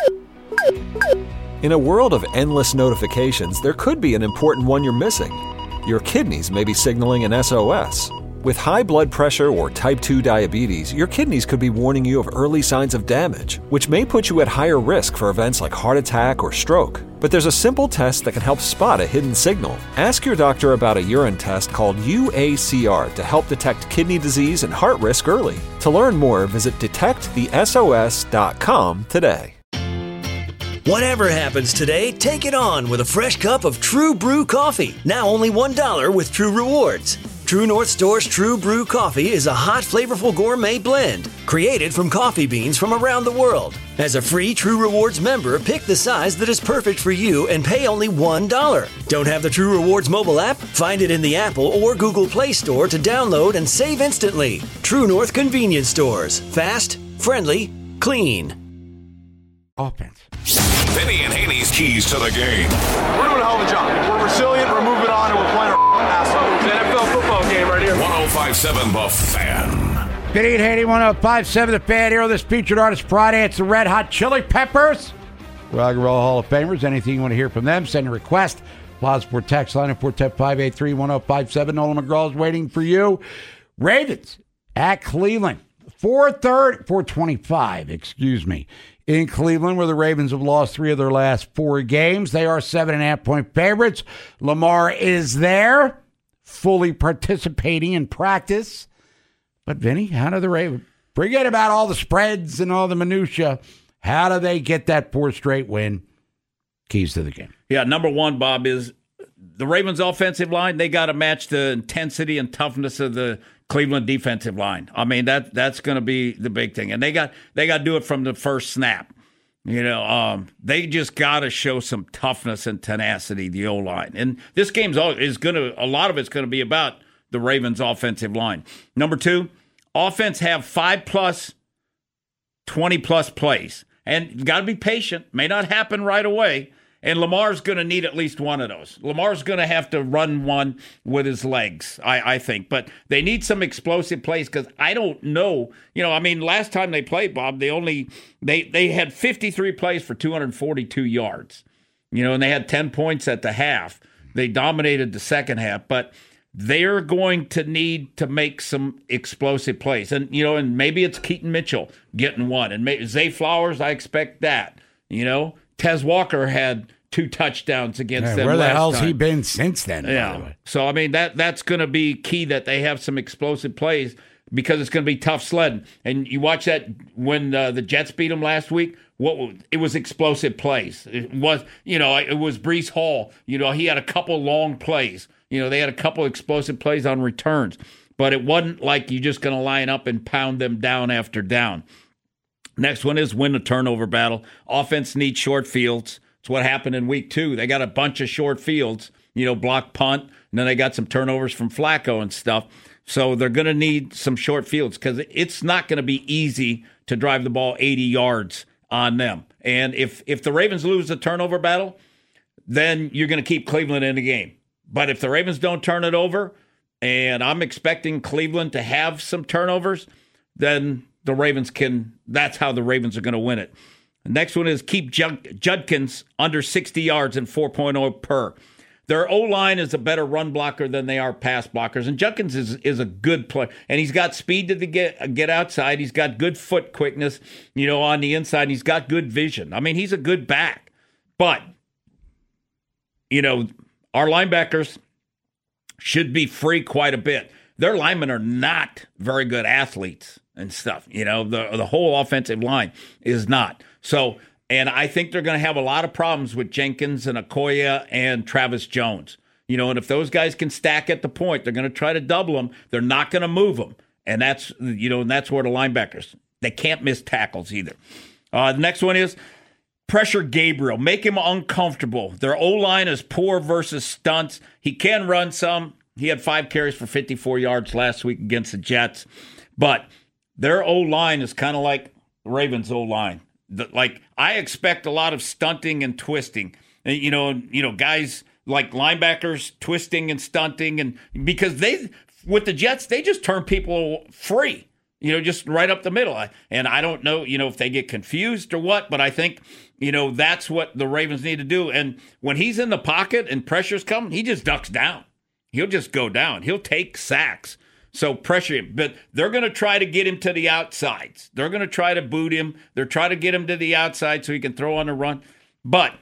Speaker 9: In a world of endless notifications, there could be an important one you're missing. Your kidneys may be signaling an S O S. With high blood pressure or type two diabetes, your kidneys could be warning you of early signs of damage, which may put you at higher risk for events like heart attack or stroke. But there's a simple test that can help spot a hidden signal. Ask your doctor about a urine test called U A C R to help detect kidney disease and heart risk early. To learn more, visit detect the S O S dot com today.
Speaker 10: Whatever happens today, take it on with a fresh cup of True Brew coffee. Now only one dollar with True Rewards. True North Store's True Brew Coffee is a hot, flavorful gourmet blend created from coffee beans from around the world. As a free True Rewards member, pick the size that is perfect for you and pay only one dollar. Don't have the True Rewards mobile app? Find it in the Apple or Google Play Store to download and save instantly. True North Convenience Stores. Fast, friendly, clean.
Speaker 7: Offense.
Speaker 5: Vinny and Haney's keys to the game.
Speaker 14: We're doing a hell of a job. We're resilient, we're moving on, and we're playing our ass off. It's an N F L football game right here.
Speaker 5: one oh five point seven The Fan.
Speaker 7: Vinny and Haney, one oh five point seven The Fan here on this Featured Artist Friday. It's the Red Hot Chili Peppers. Rock and Roll Hall of Famers. Anything you want to hear from them, send a request. Plaza Sport text line at four one zero, five eight three, one oh five seven. Nolan McGraw is waiting for you. Ravens at Cleveland. four thirty, four twenty-five, excuse me. In Cleveland, where the Ravens have lost three of their last four games. They are seven and a half point favorites. Lamar is there, fully participating in practice. But Vinny, how do the Ravens, forget about all the spreads and all the minutia, how do they get that fourth straight win? Keys to the game.
Speaker 8: Yeah, number one, Bob, is the Ravens offensive line. They got to match the intensity and toughness of the Cleveland defensive line. I mean, that that's going to be the big thing. And they got they got to do it from the first snap. You know, um, they just got to show some toughness and tenacity, the O-line. And this game's all, is going to, a lot of it's going to be about the Ravens offensive line. Number two, offense have five plus, twenty plus plays. And you got to be patient. May not happen right away. And Lamar's going to need at least one of those. Lamar's going to have to run one with his legs, I, I think. But they need some explosive plays because I don't know. You know, I mean, last time they played, Bob, they only they they had fifty-three plays for two hundred forty-two yards. You know, and they had ten points at the half. They dominated the second half. But they're going to need to make some explosive plays. And, you know, and maybe it's Keaton Mitchell getting one. And maybe Zay Flowers, I expect that. You know, Tez Walker had two touchdowns against
Speaker 7: yeah,
Speaker 8: them
Speaker 7: where the
Speaker 8: last
Speaker 7: hell's
Speaker 8: time.
Speaker 7: he been since then?
Speaker 8: Yeah.
Speaker 7: By the way?
Speaker 8: So, I mean, that that's going to be key, that they have some explosive plays, because it's going to be tough sledding. And you watch that when uh, the Jets beat them last week. What it was explosive plays. It was, you know, it was Breece Hall. You know, he had a couple long plays. You know, they had a couple explosive plays on returns. But it wasn't like you're just going to line up and pound them down after down. Next one is win the turnover battle. Offense needs short fields. It's what happened in week two. They got a bunch of short fields, you know, block punt, and then they got some turnovers from Flacco and stuff. So they're going to need some short fields, because it's not going to be easy to drive the ball eighty yards on them. And if if the Ravens lose the turnover battle, then you're going to keep Cleveland in the game. But if the Ravens don't turn it over, and I'm expecting Cleveland to have some turnovers, then the Ravens can, that's how the Ravens are going to win it. The next one is keep Judkins under sixty yards and four point oh per. Their O-line is a better run blocker than they are pass blockers. And Judkins is, is a good player. And he's got speed to the get, get outside. He's got good foot quickness, you know, on the inside. And he's got good vision. I mean, he's a good back. But, you know, our linebackers should be free quite a bit. Their linemen are not very good athletes and stuff. You know, the, the whole offensive line is not. So, and I think they're going to have a lot of problems with Jenkins and Okoye and Travis Jones. You know, and if those guys can stack at the point, they're going to try to double them. They're not going to move them. And that's, you know, and that's where the linebackers, they can't miss tackles either. Uh, the next one is pressure Gabriel. Make him uncomfortable. Their O-line is poor versus stunts. He can run some. He had five carries for fifty-four yards last week against the Jets. But their O-line is kind of like the Ravens' O-line. The, like, I expect a lot of stunting and twisting. And, you know, you know, guys like linebackers twisting and stunting, and because they, with the Jets, they just turn people free, you know, just right up the middle. And I don't know, you know, if they get confused or what, but I think, you know, that's what the Ravens need to do. And when he's in the pocket and pressure's coming, he just ducks down. He'll just go down. He'll take sacks. So pressure him. But they're going to try to get him to the outsides. They're going to try to boot him. They're trying to get him to the outside so he can throw on the run. But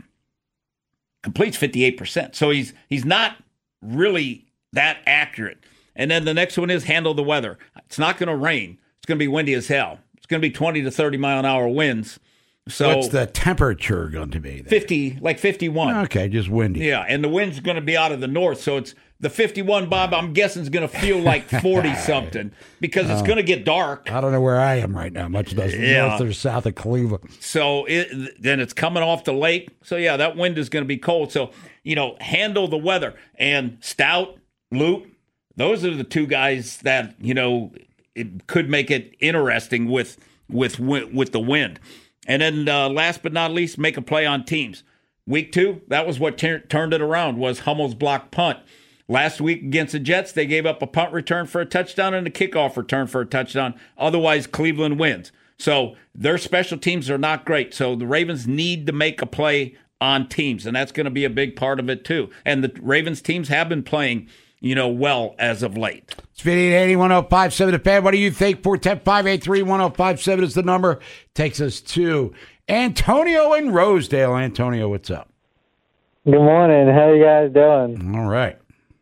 Speaker 8: completes fifty-eight percent. So he's he's not really that accurate. And then the next one is handle the weather. It's not going to rain. It's going to be windy as hell. It's going to be twenty to thirty mile an hour winds. So
Speaker 7: what's the temperature going to be then?
Speaker 8: fifty, like fifty-one.
Speaker 7: Okay, just windy.
Speaker 8: Yeah, and the wind's going to be out of the north, so it's the fifty-one, Bob, I'm guessing is going to feel like forty-something because it's
Speaker 7: Oh.
Speaker 8: going to get dark.
Speaker 7: I don't know where I am right now, much less
Speaker 8: Yeah.
Speaker 7: north or south of Cleveland.
Speaker 8: So it, then it's coming off the lake. So, yeah, that wind is going to be cold. So, you know, handle the weather. And Stout, Luke, those are the two guys that, you know, it could make it interesting with with with the wind. And then uh, last but not least, make a play on teams. Week two, that was what t- turned it around, was Hummel's block punt. Last week against the Jets, they gave up a punt return for a touchdown and a kickoff return for a touchdown. Otherwise, Cleveland wins. So their special teams are not great. So the Ravens need to make a play on teams, and that's going to be a big part of it too. And the Ravens teams have been playing, you know, well as of late.
Speaker 7: It's Vinny and Haney, one oh five point seven The Fan. What do you think? four one zero, five eight three, one oh five seven is the number. Takes us to Antonio in Rosedale. Antonio, what's up?
Speaker 15: Good morning. How you guys doing?
Speaker 7: All right.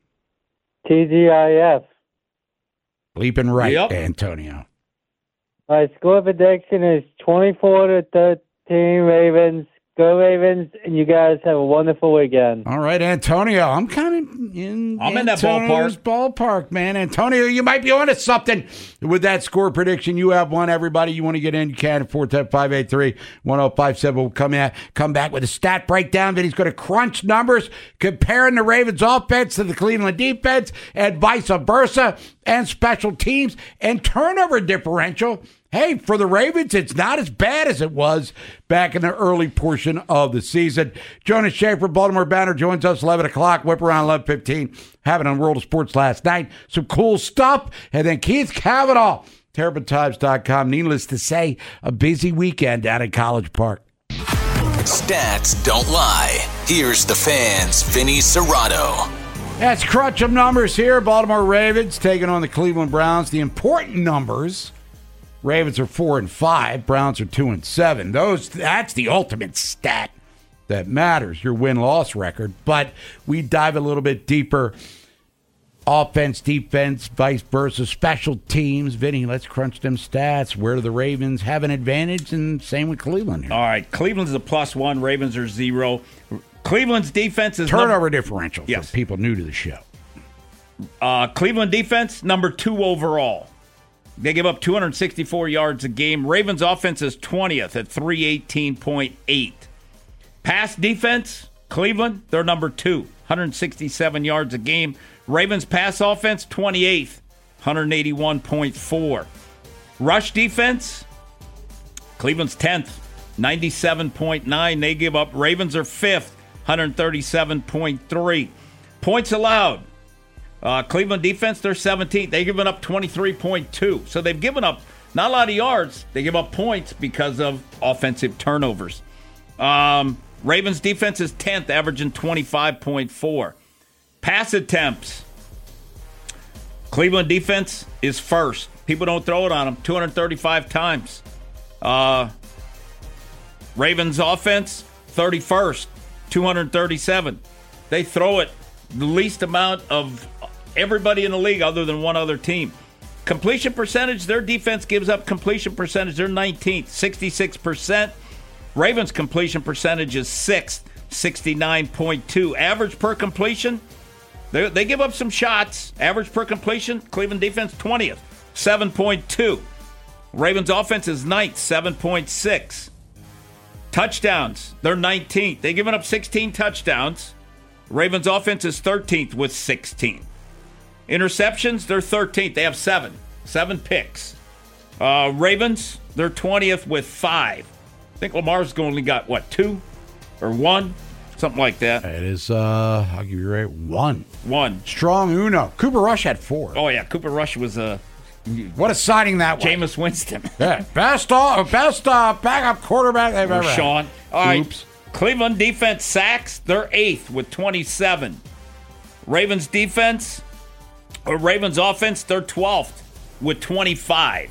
Speaker 15: T G I F.
Speaker 7: Leaping right,
Speaker 15: Yep.
Speaker 7: Antonio.
Speaker 15: My score prediction is twenty-four to thirteen Ravens. Go Ravens, and you guys have a wonderful weekend.
Speaker 7: All right, Antonio. I'm kind of in
Speaker 8: I'm in that
Speaker 7: Antonio's ballpark, man. Antonio, you might be onto something with that score prediction. You have one, everybody. You want to get in, you can at four one zero, five eight three, one oh five seven. We'll come, in, come back with a stat breakdown that he's going to crunch numbers comparing the Ravens offense to the Cleveland defense and vice versa, and special teams and turnover differential. Hey, for the Ravens, it's not as bad as it was back in the early portion of the season. Jonas Schaefer, Baltimore Banner, joins us eleven o'clock, whip around eleven fifteen, having on World of Sports last night. Some cool stuff. And then Keith Cavanaugh, Terrapin Times dot com. Needless to say, a busy weekend down at College Park.
Speaker 5: Stats don't lie. Here's the Fan's Vinny Serrato.
Speaker 7: Let's crunch some numbers here. Baltimore Ravens taking on the Cleveland Browns. The important numbers: Ravens are four and five. Browns are two and seven. Those that's the ultimate stat that matters. Your win-loss record. But we dive a little bit deeper. Offense, defense, vice versa, special teams. Vinny, let's crunch them stats. Where do the Ravens have an advantage? And same with Cleveland here.
Speaker 8: All right, Cleveland's a plus one. Ravens are zero. Cleveland's defense is
Speaker 7: turnover
Speaker 8: number,
Speaker 7: differential
Speaker 8: yes.
Speaker 7: for people new to the show.
Speaker 8: Uh, Cleveland defense, number two overall. They give up two hundred sixty-four yards a game. Ravens offense is twentieth at three eighteen point eight. Pass defense, Cleveland, they're number two, one hundred sixty-seven yards a game. Ravens pass offense, twenty-eighth, one eighty-one point four. Rush defense, Cleveland's tenth, ninety-seven point nine. They give up. Ravens are fifth, one thirty-seven point three. Points allowed. Uh, Cleveland defense, they're seventeenth. They've given up twenty-three point two. So they've given up not a lot of yards. They give up points because of offensive turnovers. Um, Ravens defense is tenth, averaging twenty-five point four. Pass attempts. Cleveland defense is first. People don't throw it on them. two hundred thirty-five times. Uh, Ravens offense, thirty-first, two hundred thirty-seven. They throw it the least amount of everybody in the league other than one other team. Completion percentage, their defense gives up completion percentage. They're nineteenth, sixty-six percent. Ravens completion percentage is sixth, sixty-nine point two. Average per completion, they, they give up some shots. Average per completion, Cleveland defense twentieth, seven point two. Ravens offense is ninth, seven point six. Touchdowns, they're nineteenth. They've given up sixteen touchdowns. Ravens offense is thirteenth with sixteen. Interceptions, they're thirteenth. They have seven. Seven picks. Uh, Ravens, they're twentieth with five. I think Lamar's only got, what, two or one? Something like that.
Speaker 7: It is, uh, I'll give you right, one.
Speaker 8: One.
Speaker 7: Strong Uno. Cooper Rush had four.
Speaker 8: Oh, yeah. Cooper Rush was a...
Speaker 7: What a signing that was.
Speaker 8: Jameis Winston.
Speaker 7: Yeah. Best, uh, best uh, backup quarterback they've ever had.
Speaker 8: Sean. All right.
Speaker 7: Oops.
Speaker 8: Cleveland defense sacks, they're eighth with twenty-seven. Ravens defense, or Ravens offense, they're twelfth with twenty-five.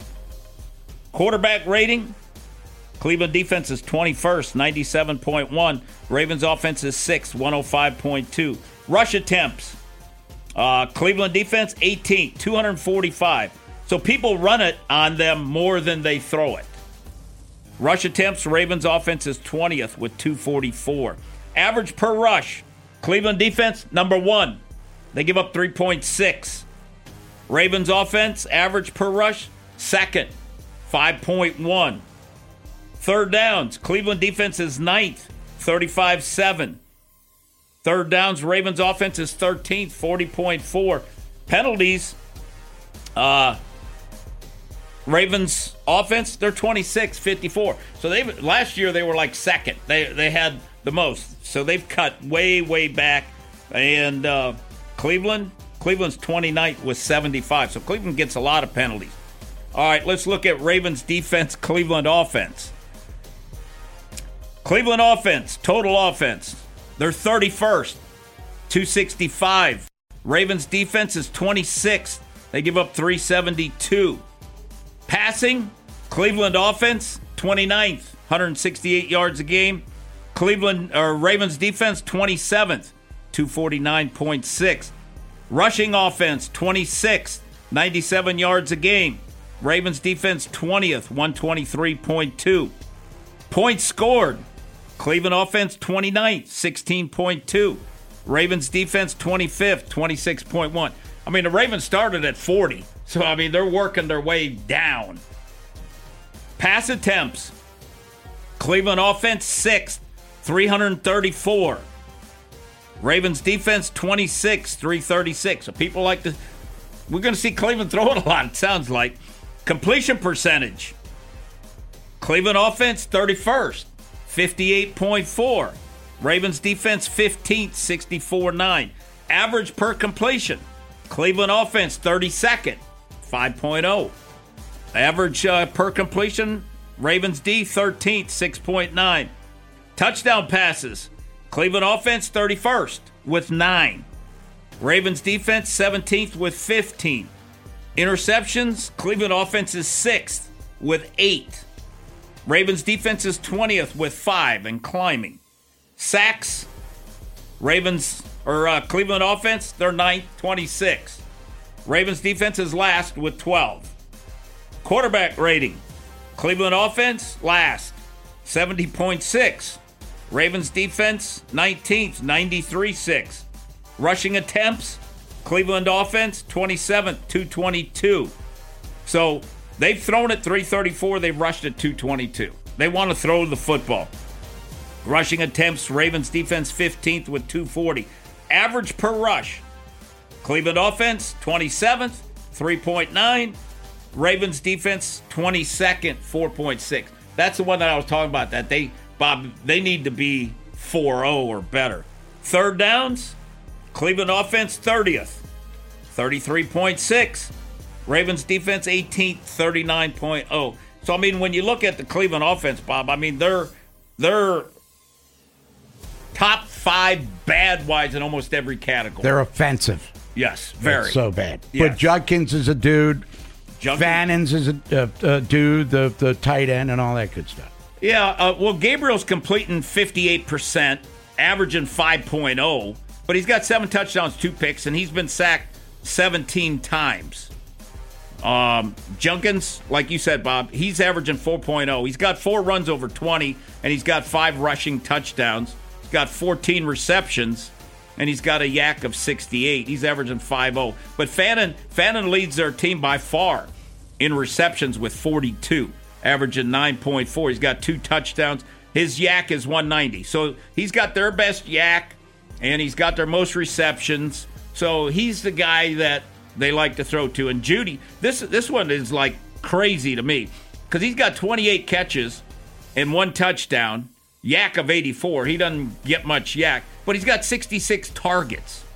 Speaker 8: Quarterback rating, Cleveland defense is twenty-first, ninety-seven point one. Ravens offense is sixth, one oh five point two. Rush attempts, uh, Cleveland defense, eighteenth, two hundred forty-five. So people run it on them more than they throw it. Rush attempts, Ravens offense is twentieth with two forty-four. Average per rush, Cleveland defense, number one. They give up three point six. Ravens offense, average per rush, second, five point one. Third downs, Cleveland defense is ninth, thirty-five seven. Third downs, Ravens offense is thirteenth, forty point four. Penalties, uh... Ravens offense, they're twenty-six, fifty-four. So they last year they were like second. They they had the most. So they've cut way, way back. And uh, Cleveland, Cleveland's twenty-ninth with seventy-five. So Cleveland gets a lot of penalties. All right, let's look at Ravens defense, Cleveland offense. Cleveland offense, total offense, they're thirty-first, two sixty-five. Ravens defense is twenty-sixth. They give up three seventy-two. Passing, Cleveland offense, twenty-ninth, one sixty-eight yards a game. Cleveland or Ravens defense, twenty-seventh, two forty-nine point six. Rushing offense, twenty-sixth, ninety-seven yards a game. Ravens defense, twentieth, one twenty-three point two. Points scored, Cleveland offense, twenty-ninth, sixteen point two. Ravens defense, twenty-fifth, twenty-six point one. I mean, the Ravens started at forty. So, I mean, they're working their way down. Pass attempts. Cleveland offense, sixth, three thirty-four. Ravens defense, twenty-sixth, three thirty-six. So people like to... We're going to see Cleveland throw it a lot, it sounds like. Completion percentage. Cleveland offense, thirty-first, fifty-eight point four. Ravens defense, fifteenth, sixty-four point nine. Average per completion. Cleveland offense, thirty-second, five point oh. Average uh, per completion, Ravens D, thirteenth, six point nine. Touchdown passes, Cleveland offense, thirty-first with nine. Ravens defense, seventeenth with fifteen. Interceptions, Cleveland offense is sixth with eight. Ravens defense is twentieth with five and climbing. Sacks, Ravens or uh, Cleveland offense, they're ninth, twenty-six. Ravens defense is last with twelve. Quarterback rating, Cleveland offense last, seventy point six. Ravens defense nineteenth, ninety-three point six. Rushing attempts, Cleveland offense twenty-seventh, two twenty-two. So they've thrown it three thirty-four, they've rushed it two twenty-two. They want to throw the football. Rushing attempts, Ravens defense fifteenth with two forty. Average per rush, Cleveland offense twenty-seventh, three point nine. Ravens defense twenty-second, four point six. That's the one that I was talking about, that they, Bob, they need to be four oh or better. Third downs, Cleveland offense thirtieth, thirty-three point six. Ravens defense eighteenth, thirty-nine point oh. So, I mean, when you look at the Cleveland offense, Bob, I mean, they're they're top five bad-wise in almost every category.
Speaker 7: They're offensive.
Speaker 8: Yes, very.
Speaker 7: It's so bad.
Speaker 8: Yes.
Speaker 7: But Judkins is a dude.
Speaker 8: Judkins.
Speaker 7: Fannon's is a, a, a dude, the, the tight end, and all that good stuff.
Speaker 8: Yeah, uh, well, Gabriel's completing fifty-eight percent, averaging five point oh, but he's got seven touchdowns, two picks, and he's been sacked seventeen times. Um, Judkins, like you said, Bob, he's averaging four point oh. He's got four runs over twenty, and he's got five rushing touchdowns. He's got fourteen receptions, and he's got a yak of sixty-eight. He's averaging five oh. But Fannin, Fannin leads their team by far in receptions with forty-two, averaging nine point four. He's got two touchdowns. His yak is one ninety. So he's got their best yak, and he's got their most receptions. So he's the guy that they like to throw to. And Judy, this this one is like crazy to me because he's got twenty-eight catches and one touchdown, yak of eighty-four. He doesn't get much yak, but he's got sixty-six targets.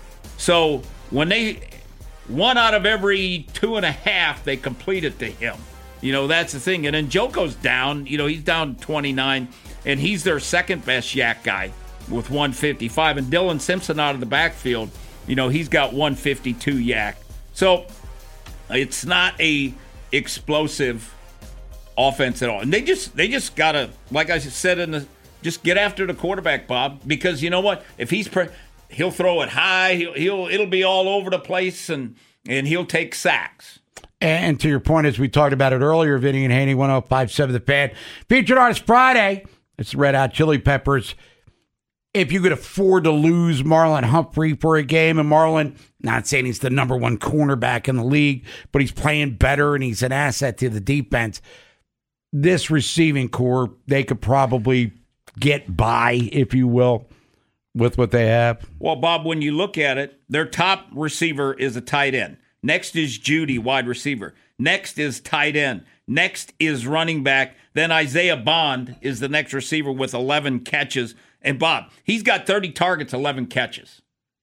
Speaker 8: So when they, one out of every two and a half, they complete it to him. You know, that's the thing. And then Joko's down. You know, he's down twenty-nine, and he's their second best yak guy with one fifty-five. And Dylan Simpson out of the backfield, you know, he's got one fifty-two yak. So it's not a explosive offense at all. And they just they just got to, like I said, in the just get after the quarterback, Bob, because you know what? If he's pre- he'll throw it high, he'll, he'll it'll be all over the place, and and he'll take sacks.
Speaker 7: And to your point, as we talked about it earlier, Vinny and Haney, one oh five point seven The Fan. Featured Artist Friday, it's the Red Hot Chili Peppers. If you could afford to lose Marlon Humphrey for a game, and Marlon, not saying he's the number one cornerback in the league, but he's playing better and he's an asset to the defense, this receiving core, they could probably get by, if you will, with what they have.
Speaker 8: Well, Bob, when you look at it, their top receiver is a tight end. Next is Judy, wide receiver. Next is tight end. Next is running back. Then Isaiah Bond is the next receiver with eleven catches. And Bob, he's got thirty targets, eleven catches.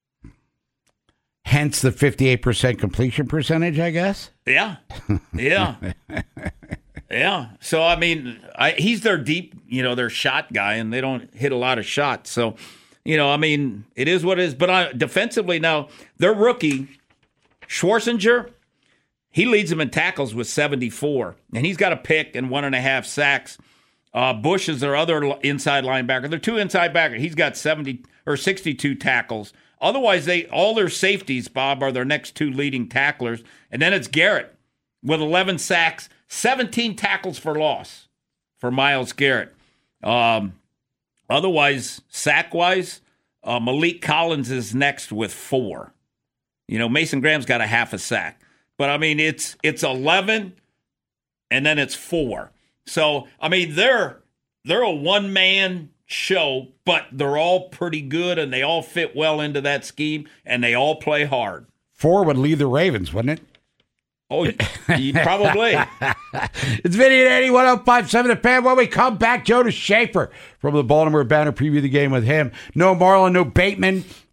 Speaker 7: Hence the fifty-eight percent completion percentage, I guess?
Speaker 8: Yeah. Yeah. Yeah. So, I mean, I, he's their deep, you know, their shot guy, and they don't hit a lot of shots. So, you know, I mean, it is what it is. But I, defensively now, their rookie, Schwarzenegger, he leads them in tackles with seventy-four, and he's got a pick and one and a half sacks. Uh, Bush is their other inside linebacker. They're two inside backer. He's got seventy or sixty-two tackles. Otherwise, they all their safeties, Bob, are their next two leading tacklers. And then it's Garrett with eleven sacks, seventeen tackles for loss for Myles Garrett. Um, otherwise, sack-wise, uh, Malik Collins is next with four. You know, Mason Graham's got a half a sack. But, I mean, it's it's eleven, and then it's four. So, I mean, they're they're a one-man show, but they're all pretty good, and they all fit well into that scheme, and they all play hard.
Speaker 7: Four would lead the Ravens, wouldn't it?
Speaker 8: Oh, probably.
Speaker 7: It's Vinny and Eddie, one oh five point seven The Fan. When we come back, Jonas Schaefer from the Baltimore Banner preview the game with him. No Marlon, no Bateman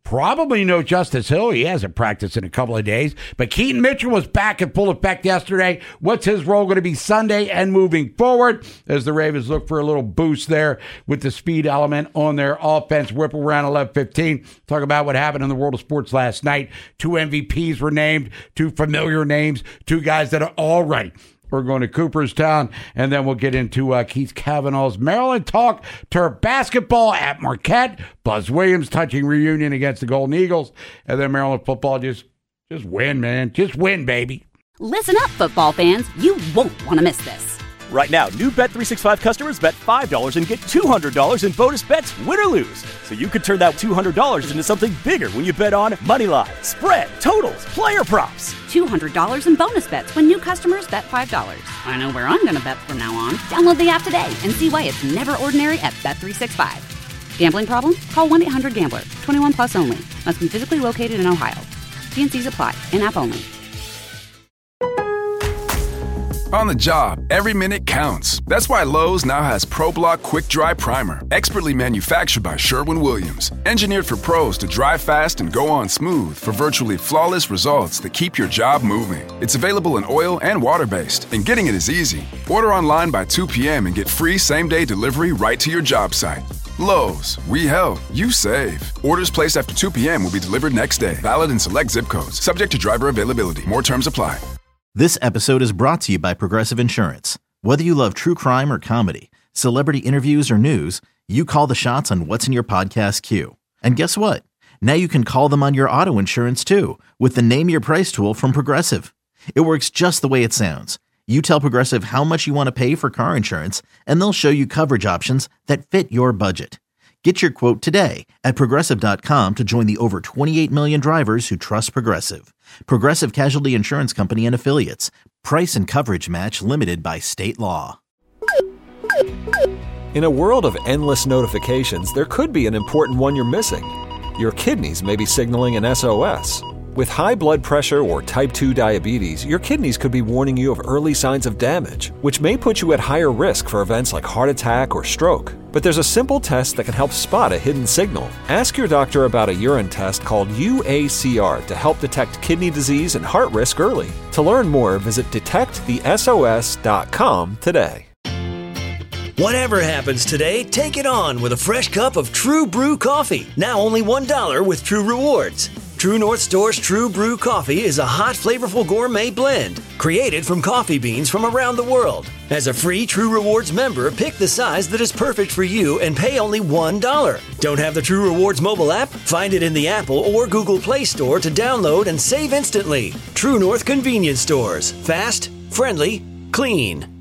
Speaker 7: Probably no Justice Hill. He hasn't practiced in a couple of days. But Keaton Mitchell was back in full effect yesterday. What's his role going to be Sunday and moving forward as the Ravens look for a little boost there with the speed element on their offense? Whipple around eleven fifteen. Talk about what happened in the world of sports last night. Two M V Ps were named, two familiar names, two guys that are all right. We're going to Cooperstown, and then we'll get into uh, Keith Kavanaugh's Maryland talk, Terp basketball at Marquette, Buzz Williams touching reunion against the Golden Eagles, and then Maryland football. Just, just win, man. Just win, baby.
Speaker 1: Listen up, football fans. You won't want to miss this.
Speaker 2: Right now, new Bet three sixty-five customers bet five dollars and get two hundred dollars in bonus bets, win or lose. So you could turn that two hundred dollars into something bigger when you bet on moneyline, spread, totals, player props.
Speaker 1: two hundred dollars in bonus bets when new customers bet five dollars. I know where I'm going to bet from now on. Download the app today and see why it's never ordinary at Bet three sixty-five. Gambling problem? Call one eight hundred gambler. twenty-one plus only. Must be physically located in Ohio. T and C's apply. In-app only.
Speaker 3: On the job, every minute counts. That's why Lowe's now has ProBlock Quick Dry Primer, expertly manufactured by Sherwin-Williams. Engineered for pros to dry fast and go on smooth for virtually flawless results that keep your job moving. It's available in oil and water-based, and getting it is easy. Order online by two p.m. and get free same-day delivery right to your job site. Lowe's, we help, you save. Orders placed after two p.m. will be delivered next day. Valid in select zip codes. Subject to driver availability. More terms apply.
Speaker 4: This episode is brought to you by Progressive Insurance. Whether you love true crime or comedy, celebrity interviews or news, you call the shots on what's in your podcast queue. And guess what? Now you can call them on your auto insurance too with the Name Your Price tool from Progressive. It works just the way it sounds. You tell Progressive how much you want to pay for car insurance, and they'll show you coverage options that fit your budget. Get your quote today at Progressive dot com to join the over twenty-eight million drivers who trust Progressive. Progressive Casualty Insurance Company and Affiliates. Price and coverage match limited by state law.
Speaker 9: In a world of endless notifications, there could be an important one you're missing. Your kidneys may be signaling an S O S. With high blood pressure or type two diabetes, your kidneys could be warning you of early signs of damage, which may put you at higher risk for events like heart attack or stroke. But there's a simple test that can help spot a hidden signal. Ask your doctor about a urine test called U A C R to help detect kidney disease and heart risk early. To learn more, visit detect the S O S dot com today.
Speaker 10: Whatever happens today, take it on with a fresh cup of True Brew coffee. Now only one dollar with True Rewards. True North Store's True Brew Coffee is a hot, flavorful gourmet blend created from coffee beans from around the world. As a free True Rewards member, pick the size that is perfect for you and pay only one dollar. Don't have the True Rewards mobile app? Find it in the Apple or Google Play Store to download and save instantly. True North Convenience Stores. Fast, friendly, clean.